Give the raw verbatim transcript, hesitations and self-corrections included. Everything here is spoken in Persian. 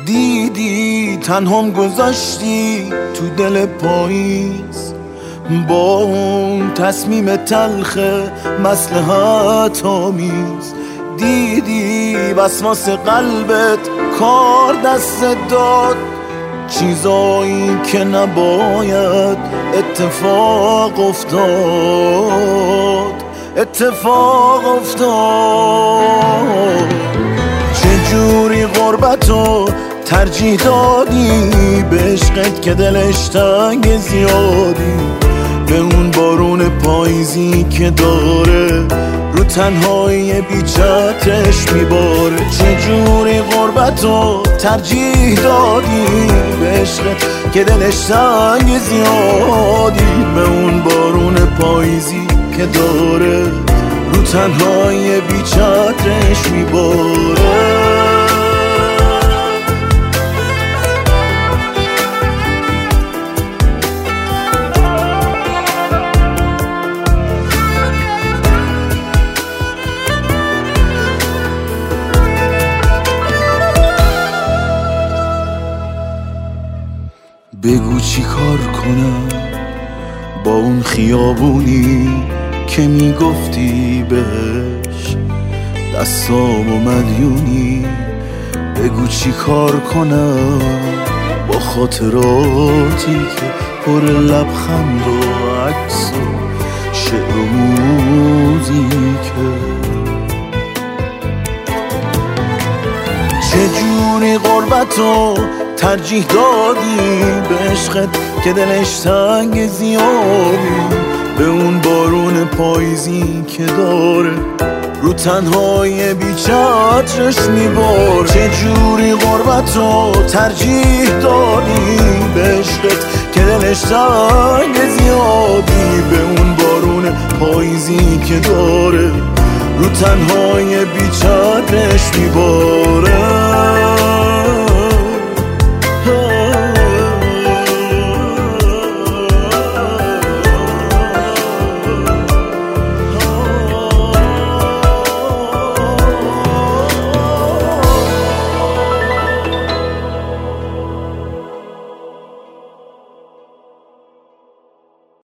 دیدی تنهام گذاشتی تو دل پاییز، با اون تصمیم تلخ مصلحت آمیز. دیدی وسواس قلبت کار دست داد، چیزایی که نباید اتفاق افتاد اتفاق افتاد. چجوری غربتو ترجیح دادی به عشقت که دلش تنگ زیادی، به اون بارون پاییزی که داره رو تنهایی بیچترش میباره. چجوری غربتو ترجیح دادی به عشقت که دلش تنگ زیادی، به اون بارون پاییزی که داره رو تنهایی بیچترش میباره. بگو چی کار کنم با اون خیابونی که میگفتی بهش دستام و مدیونی. بگو چی کار کنم با خاطراتی که پر لبخند و عکس و شعر و موزیکه. چجوری غربتو ترجیح دادی به عشقت که دلش تنگ زیادی، به اون بارون پاییزی که داره رو تنهای بیچترش میباره. چجوری غربتو ترجیح دادی به عشقت که دلش تنگ زیادی، به اون بارون پاییزی که داره رو تنهای بیچترش میباره.